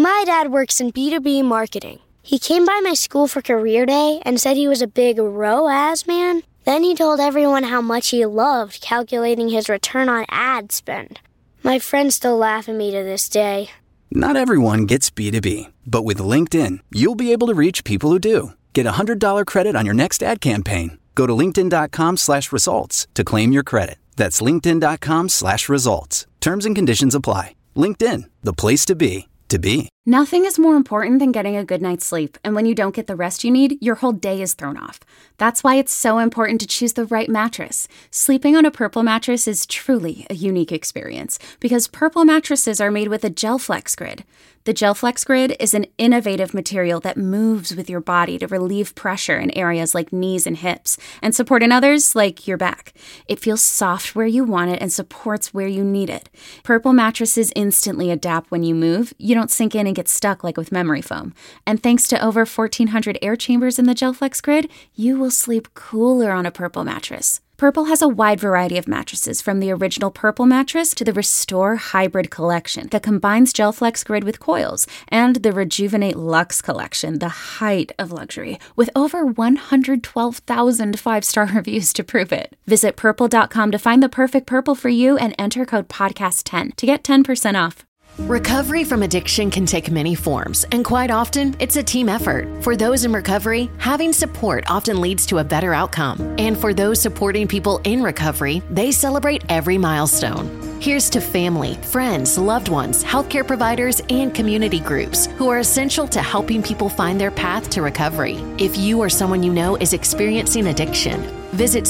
My dad works in B2B marketing. He came by my school for career day and said he was a big ROAS man. Then he told everyone how much he loved calculating his return on ad spend. My friends still laugh at me to this day. Not everyone gets B2B, but with LinkedIn, you'll be able to reach people who do. Get a $100 credit on your next ad campaign. Go to linkedin.com/results to claim your credit. That's linkedin.com/results. Terms and conditions apply. LinkedIn, the place to be, to be. Nothing is more important than getting a good night's sleep, and when you don't get the rest you need, your whole day is thrown off. That's why it's so important to choose the right mattress. Sleeping on a Purple mattress is truly a unique experience, because Purple mattresses are made with a GelFlex Grid. The GelFlex Grid is an innovative material that moves with your body to relieve pressure in areas like knees and hips, and support in others like your back. It feels soft where you want it and supports where you need it. Purple mattresses instantly adapt when you move. You don't sink in and get stuck like with memory foam. And thanks to over 1,400 air chambers in the GelFlex Grid, you will sleep cooler on a Purple mattress. Purple has a wide variety of mattresses, from the original Purple mattress to the Restore Hybrid collection that combines GelFlex Grid with coils, and the Rejuvenate Luxe collection, the height of luxury, with over 112,000 five-star reviews to prove it. Visit purple.com to find the perfect Purple for you and enter code podcast10 to get 10% off. Recovery from addiction can take many forms, and quite often, it's a team effort. For those in recovery, having support often leads to a better outcome. And for those supporting people in recovery, they celebrate every milestone. Here's to family, friends, loved ones, healthcare providers, and community groups who are essential to helping people find their path to recovery. If you or someone you know is experiencing addiction, visit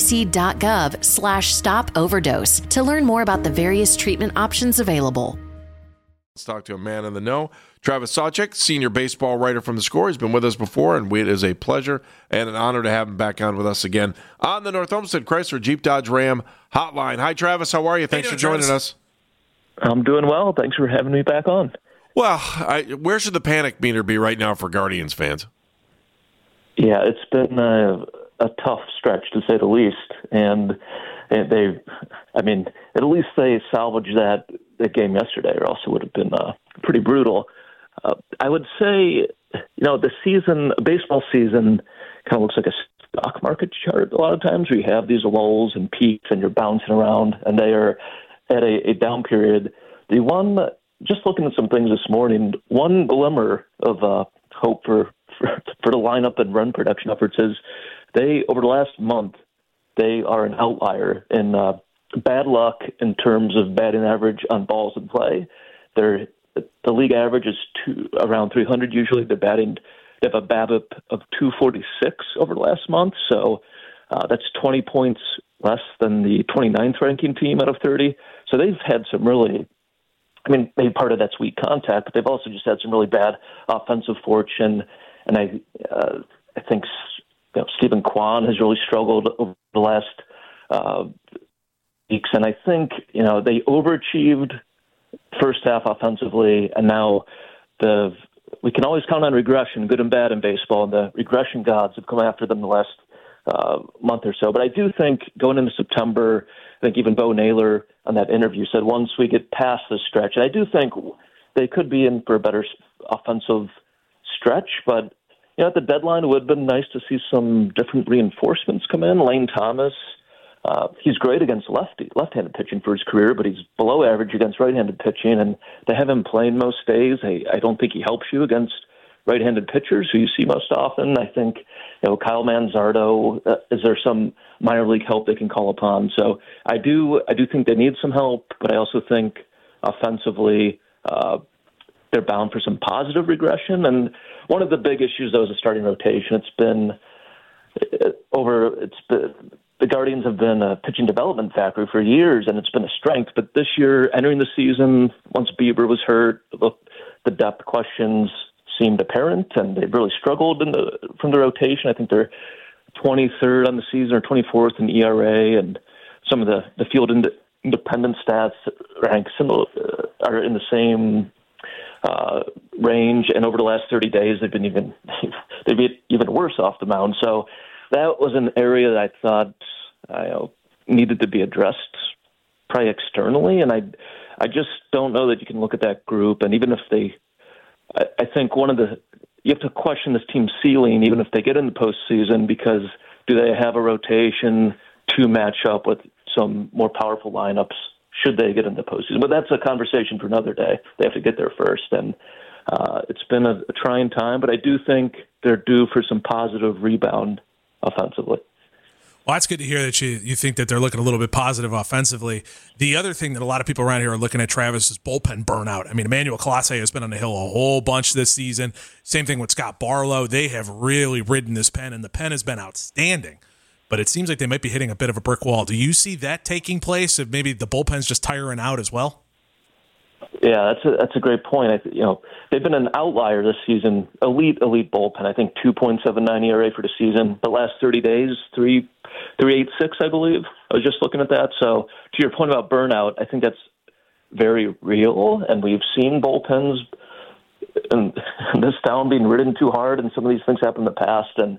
cdc.gov/stop-overdose to learn more about the various treatment options available. Let's talk to a man in the know. Travis Sawchik, senior baseball writer from The Score. He's been with us before, and it is a pleasure and an honor to have him back on with us again on the North Olmsted Chrysler Jeep Dodge Ram hotline. Hi, Travis. How are you? Thanks for joining us. I'm doing well. Thanks for having me back on. Well, where should the panic meter be right now for Guardians fans? Yeah, it's been a tough stretch, to say the least. And at least they salvaged that game yesterday, or else it would have been pretty brutal. I would say, the baseball season kind of looks like a stock market chart a lot of times, where you have these lulls and peaks and you're bouncing around, and they are at a down period. Just looking at some things this morning, one glimmer of hope for the lineup and run production efforts is over the last month, they are an outlier in bad luck in terms of batting average on balls in play. The league average is around 300 usually. They have a BABIP of 246 over the last month, so that's 20 points less than the 29th ranking team out of 30. So they've had some really, maybe part of that's weak contact, but they've also just had some really bad offensive fortune. And I think Stephen Kwan has really struggled over the last weeks, and I think they overachieved first half offensively, and now we can always count on regression, good and bad in baseball, and the regression gods have come after them the last month or so. But I do think going into September, I think even Bo Naylor on that interview said once we get past this stretch, and I do think they could be in for a better offensive stretch, but at the deadline, it would have been nice to see some different reinforcements come in. Lane Thomas, he's great against left-handed pitching for his career, but he's below average against right-handed pitching, and they have him playing most days. I don't think he helps you against right-handed pitchers who you see most often. I think, Kyle Manzardo, is there some minor league help they can call upon? So I do think they need some help, but I also think offensively they're bound for some positive regression. And one of the big issues, though, is the starting rotation. The Guardians have been a pitching development factory for years, and it's been a strength. But this year, entering the season, once Bieber was hurt, the depth questions seemed apparent, and they've really struggled from the rotation. I think they're 23rd on the season or 24th in ERA, and some of the field independent stats rank similar, are in the same range, and over the last 30 days, they've been even worse off the mound. So that was an area that I thought needed to be addressed probably externally, and I just don't know that you can look at that group, and even if they I think you have to question this team's ceiling, even if they get in the postseason, because do they have a rotation to match up with some more powerful lineups should they get in the postseason? But that's a conversation for another day. They have to get there first. And it's been a trying time, but I do think they're due for some positive rebound offensively. Well, that's good to hear that you think that they're looking a little bit positive offensively. The other thing that a lot of people around here are looking at, Travis, is bullpen burnout. I mean, Emmanuel Clase has been on the hill a whole bunch this season. Same thing with Scott Barlow. They have really ridden this pen, and the pen has been outstanding. But it seems like they might be hitting a bit of a brick wall. Do you see that taking place, if maybe the bullpen's just tiring out as well? Yeah, that's a great point. They've been an outlier this season. Elite bullpen. I think 2.79 ERA for the season. The last 30 days, 3.86, I believe. I was just looking at that. So to your point about burnout, I think that's very real, and we've seen bullpens in this town being ridden too hard, and some of these things happened in the past. And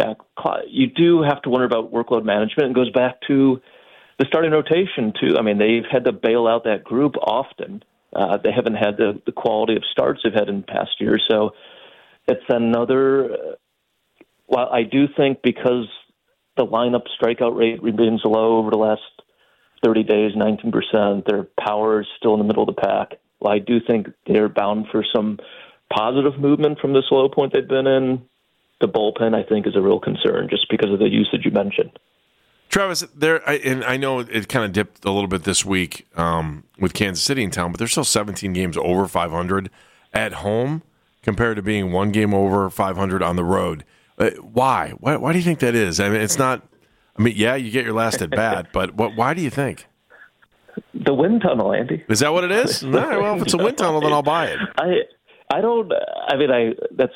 you do have to wonder about workload management. It goes back to the starting rotation too. I mean, they've had to bail out that group often. They haven't had the quality of starts they've had in past years. So it's another while I do think because the lineup strikeout rate remains low over the last 30 days, 19%, their power is still in the middle of the pack. Well, I do think they're bound for some positive movement from this low point they've been in. The bullpen, I think, is a real concern just because of the usage you mentioned. Travis, and I know it kind of dipped a little bit this week with Kansas City in town, but they're still 17 games over 500 at home compared to being one game over 500 on the road. Why? Why do you think that is? I mean, it's not – I mean, yeah, you get your last at bat, but why do you think? The wind tunnel, Andy. Is that what it is? All right, well, if it's a wind tunnel, then I'll buy it. I don't – I mean, that's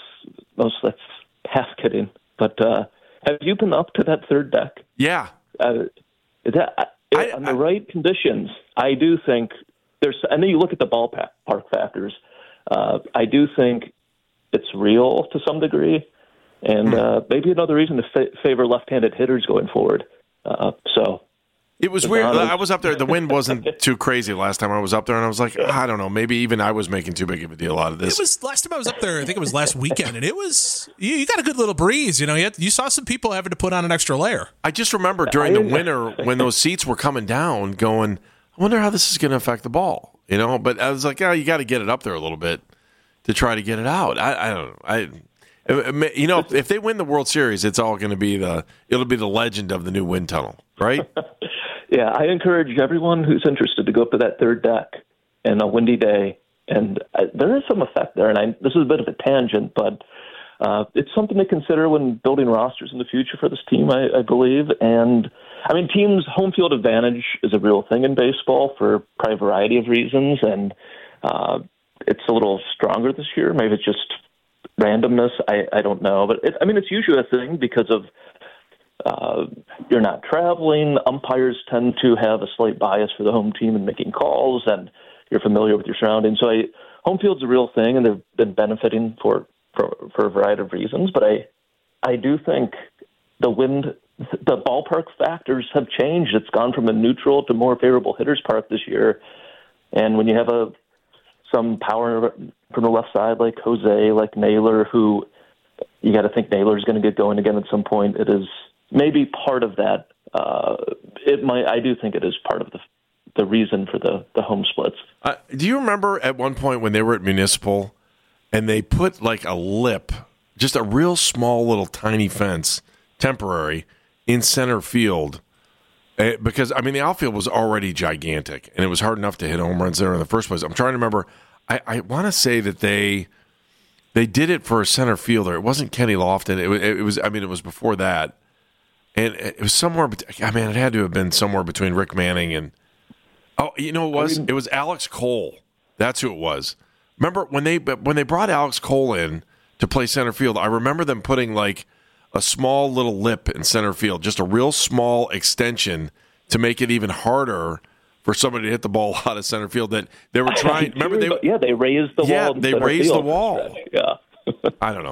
half kidding. But have you been up to that third deck? Yeah. On the right conditions, I do think there's. And then you look at the ballpark factors. I do think it's real to some degree, and maybe another reason to favor left-handed hitters going forward. So it was weird. I was up there. The wind wasn't too crazy last time I was up there, and I was like, I don't know. Maybe even I was making too big of a deal out of this. It was last time I was up there. I think it was last weekend, and it was you got a good little breeze. You know, you saw some people having to put on an extra layer. I just remember during the winter when those seats were coming down, going, I wonder how this is going to affect the ball. You know, but I was like, oh, you got to get it up there a little bit to try to get it out. I don't know. You know, if they win the World Series, it's all going to be it'll be the legend of the new wind tunnel, right? Yeah, I encourage everyone who's interested to go up to that third deck on a windy day, and there is some effect there. And this is a bit of a tangent, but it's something to consider when building rosters in the future for this team, I believe. And I mean, teams' home field advantage is a real thing in baseball for probably a variety of reasons, and it's a little stronger this year. Maybe it's just randomness. I don't know, but it's usually a thing because of. You're not traveling. Umpires tend to have a slight bias for the home team in making calls, and you're familiar with your surroundings. So home field's a real thing, and they've been benefiting for a variety of reasons. But I do think the ballpark factors have changed. It's gone from a neutral to more favorable hitters park this year. And when you have some power from the left side like Jose, like Naylor, who you got to think Naylor's going to get going again at some point, it is maybe part of that. I do think it is part of the reason for the home splits. Do you remember at one point when they were at Municipal and they put like a lip, just a real small little tiny fence, temporary, in center field? Because, I mean, the outfield was already gigantic and it was hard enough to hit home runs there in the first place. I'm trying to remember. I want to say that they did it for a center fielder. It wasn't Kenny Lofton. It was before that. And it was somewhere. It had to have been somewhere between Rick Manning and. Oh, you know what it was? It was Alex Cole. That's who it was. Remember when they brought Alex Cole in to play center field? I remember them putting like a small little lip in center field, just a real small extension to make it even harder for somebody to hit the ball out of center field. That they were trying. Remember they raised the wall. Yeah, they raised the wall. Yeah, I don't know.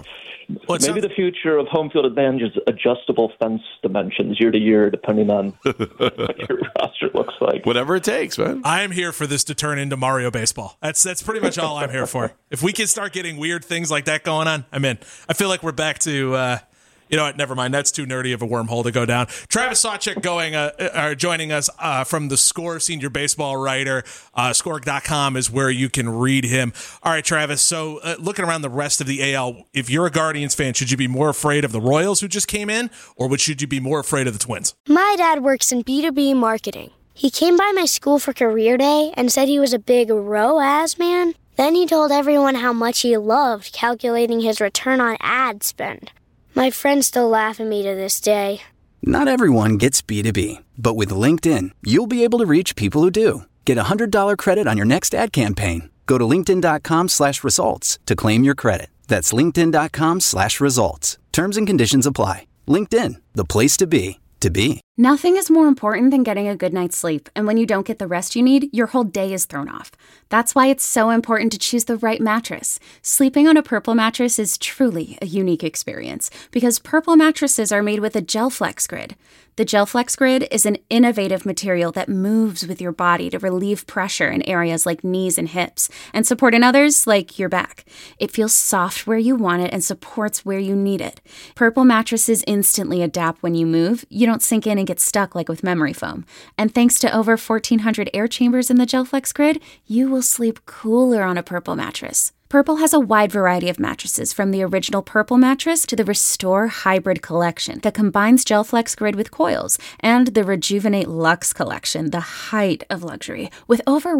Maybe the future of home field advantage is adjustable fence dimensions year to year, depending on what your roster looks like. Whatever it takes, man. I am here for this to turn into Mario Baseball. That's pretty much all I'm here for. If we can start getting weird things like that going on, I'm in. I feel like we're back to... you know what? Never mind. That's too nerdy of a wormhole to go down. Travis Sawchik joining us from the Score, senior baseball writer. Score.com is where you can read him. All right, Travis. So looking around the rest of the AL, if you're a Guardians fan, should you be more afraid of the Royals who just came in, or should you be more afraid of the Twins? My dad works in B2B marketing. He came by my school for career day and said he was a big ROAS man. Then he told everyone how much he loved calculating his return on ad spend. My friends still laugh at me to this day. Not everyone gets B2B, but with LinkedIn, you'll be able to reach people who do. Get a $100 credit on your next ad campaign. Go to linkedin.com/results to claim your credit. That's linkedin.com/results. Terms and conditions apply. LinkedIn, the place to be, to be. Nothing is more important than getting a good night's sleep, and when you don't get the rest you need, your whole day is thrown off. That's why it's so important to choose the right mattress. Sleeping on a Purple mattress is truly a unique experience, because Purple mattresses are made with a GelFlex Grid. The GelFlex Grid is an innovative material that moves with your body to relieve pressure in areas like knees and hips, and support in others like your back. It feels soft where you want it and supports where you need it. Purple mattresses instantly adapt when you move. You don't sink in and get stuck like with memory foam. And thanks to over 1,400 air chambers in the GelFlex Grid, you will sleep cooler on a Purple mattress. Purple has a wide variety of mattresses, from the original Purple mattress to the Restore Hybrid collection that combines GelFlex Grid with coils, and the Rejuvenate Luxe collection, the height of luxury, with over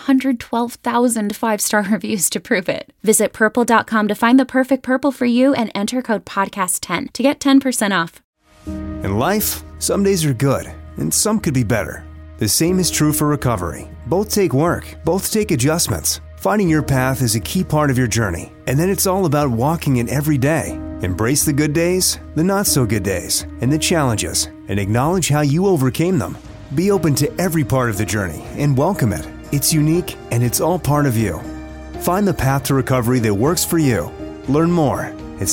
112,000 five-star reviews to prove it. Visit Purple.com to find the perfect Purple for you and enter code PODCAST10 to get 10% off. In life, some days are good, and some could be better. The same is true for recovery. Both take work, both take adjustments. Finding your path is a key part of your journey, and then it's all about walking it every day. Embrace the good days, the not-so-good days, and the challenges, and acknowledge how you overcame them. Be open to every part of the journey and welcome it. It's unique, and it's all part of you. Find the path to recovery that works for you. Learn more at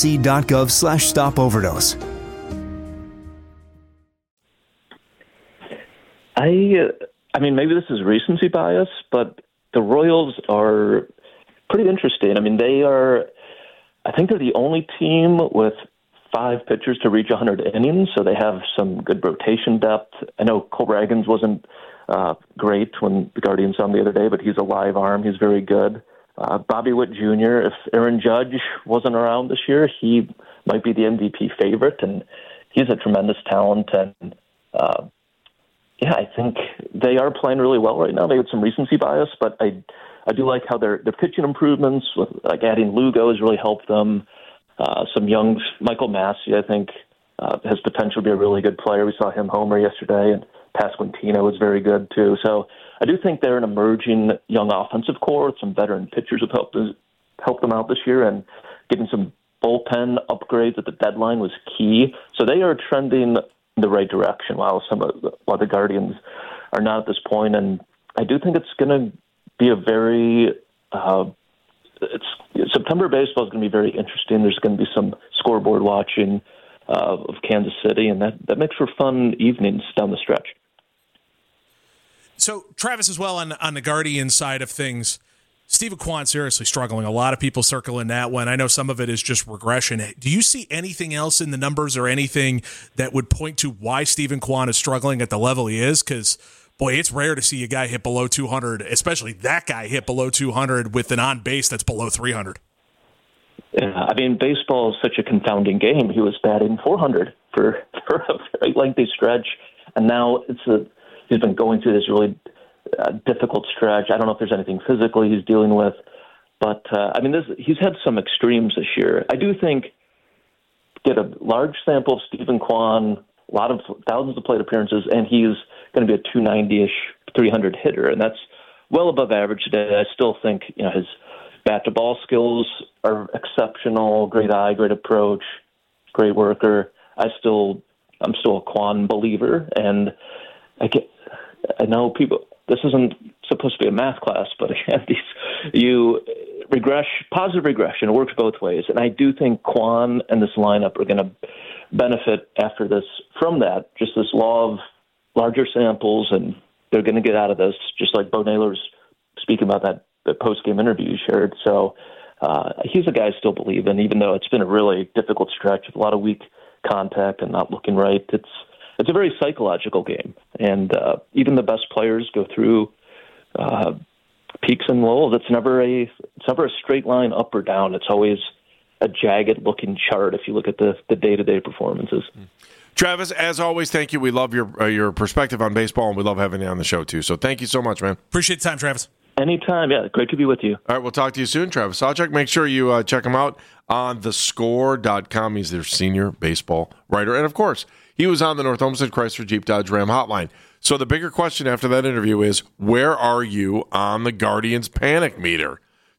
cdc.gov/stopoverdose. I mean, maybe this is recency bias, but the Royals are pretty interesting. I mean, I think they're the only team with 5 pitchers to reach 100 innings, so they have some good rotation depth. I know Cole Ragans wasn't great when the Guardians saw him the other day, but he's a live arm. He's very good. Bobby Witt Jr., if Aaron Judge wasn't around this year, he might be the MVP favorite, and he's a tremendous talent. And yeah, I think they are playing really well right now. They had some recency bias, but I do like how their pitching improvements, with like adding Lugo, has really helped them. Some young Michael Massey, I think, has potential to be a really good player. We saw him homer yesterday, and Pasquantino was very good too. So I do think they're an emerging young offensive core. Some veteran pitchers have helped them out this year, and getting some bullpen upgrades at the deadline was key. So they are trending in the right direction, while the Guardians are not at this point. And I do think it's going to be a very September baseball is going to be very interesting. There's going to be some scoreboard watching of Kansas City, and that makes for fun evenings down the stretch. So Travis, as well, on the Guardian side of things, Steven Kwan seriously struggling. A lot of people circling that one. I know some of it is just regression. Do you see anything else in the numbers or anything that would point to why Steven Kwan is struggling at the level he is? Because, boy, it's rare to see a guy hit below 200, especially that guy hit below 200 with an on-base that's below 300. Yeah, I mean, baseball is such a confounding game. He was batting 400 for a very lengthy stretch, and now he's been going through this really difficult stretch. I don't know if there's anything physically he's dealing with, but I mean, he's had some extremes this year. I do think get a large sample of Steven Kwan, a lot of thousands of plate appearances, and he's going to be a 290-ish, 300 hitter, and that's well above average today. I still think his bat-to-ball skills are exceptional, great eye, great approach, great worker. I'm still a Kwan believer, and I know people. This isn't supposed to be a math class, but again, positive regression. It works both ways. And I do think Kwon and this lineup are going to benefit after this from that, just this law of larger samples, and they're going to get out of this, just like Bo Naylor's speaking about that the post-game interview you shared. So he's a guy I still believe in, even though it's been a really difficult stretch with a lot of weak contact and not looking right. It's a very psychological game, and even the best players go through peaks and lows. It's never a straight line up or down. It's always a jagged-looking chart if you look at the day-to-day performances. Travis, as always, thank you. We love your perspective on baseball, and we love having you on the show, too. So thank you so much, man. Appreciate the time, Travis. Anytime. Yeah, great to be with you. All right, we'll talk to you soon, Travis Sawchuk. Make sure you check him out on thescore.com. He's their senior baseball writer. And, of course, he was on the North Olmsted Chrysler Jeep Dodge Ram hotline. So the bigger question after that interview is, where are you on the Guardians panic meter?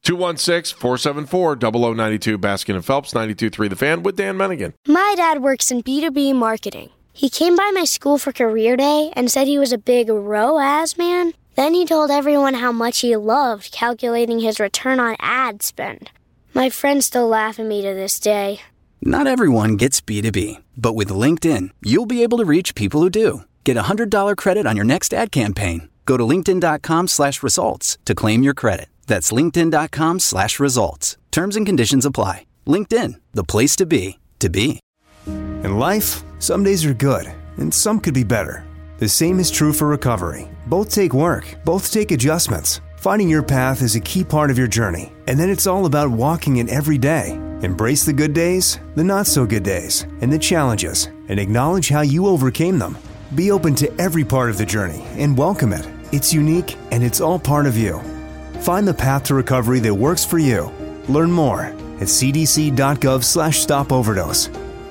216-474-0092, Baskin and Phelps, 92.3 The Fan, with Dan Mennigan. My dad works in B2B marketing. He came by my school for career day and said he was a big ROAS man. Then he told everyone how much he loved calculating his return on ad spend. My friends still laugh at me to this day. Not everyone gets B2B, but with LinkedIn, you'll be able to reach people who do. Get a $100 credit on your next ad campaign. Go to linkedin.com/results to claim your credit. That's linkedin.com/results. Terms and conditions apply. LinkedIn, the place to be, to be. In life, some days are good, and some could be better. The same is true for recovery. Both take work, both take adjustments. Finding your path is a key part of your journey, and then it's all about walking it every day. Embrace the good days, the not so good days, and the challenges, and acknowledge how you overcame them. Be open to every part of the journey and welcome it. It's unique, and it's all part of you. Find the path to recovery that works for you. Learn more at cdc.gov/stopoverdose.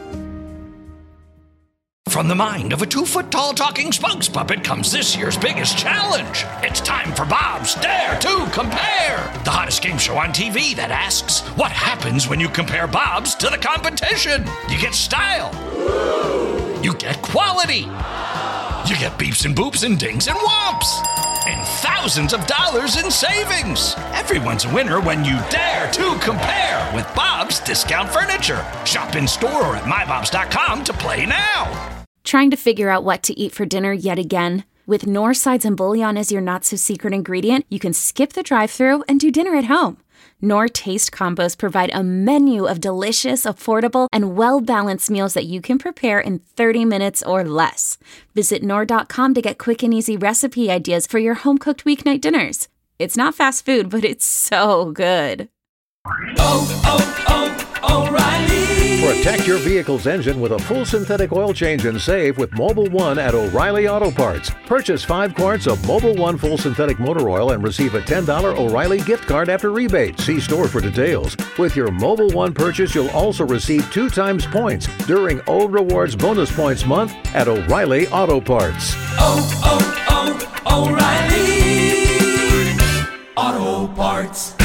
From the mind of a 2-foot-tall talking spokes puppet comes this year's biggest challenge. It's time for Bob's Dare to Compare, the hottest game show on TV that asks, what happens when you compare Bob's to the competition? You get style. You get quality. You get beeps and boops and dings and whomps. And thousands of dollars in savings. Everyone's a winner when you dare to compare with Bob's Discount Furniture. Shop in store or at mybobs.com to play now. Trying to figure out what to eat for dinner yet again? With Knorr sides and bouillon as your not-so-secret ingredient, you can skip the drive-thru and do dinner at home. Knorr Taste Combos provide a menu of delicious, affordable, and well-balanced meals that you can prepare in 30 minutes or less. Visit Knorr.com to get quick and easy recipe ideas for your home-cooked weeknight dinners. It's not fast food, but it's so good. O'Reilly. Protect your vehicle's engine with a full synthetic oil change and save with Mobil 1 at O'Reilly Auto Parts. Purchase 5 quarts of Mobil 1 full synthetic motor oil and receive a $10 O'Reilly gift card after rebate. See store for details. With your Mobil 1 purchase, you'll also receive 2 times points during Old Rewards Bonus Points Month at O'Reilly Auto Parts. O'Reilly Auto Parts.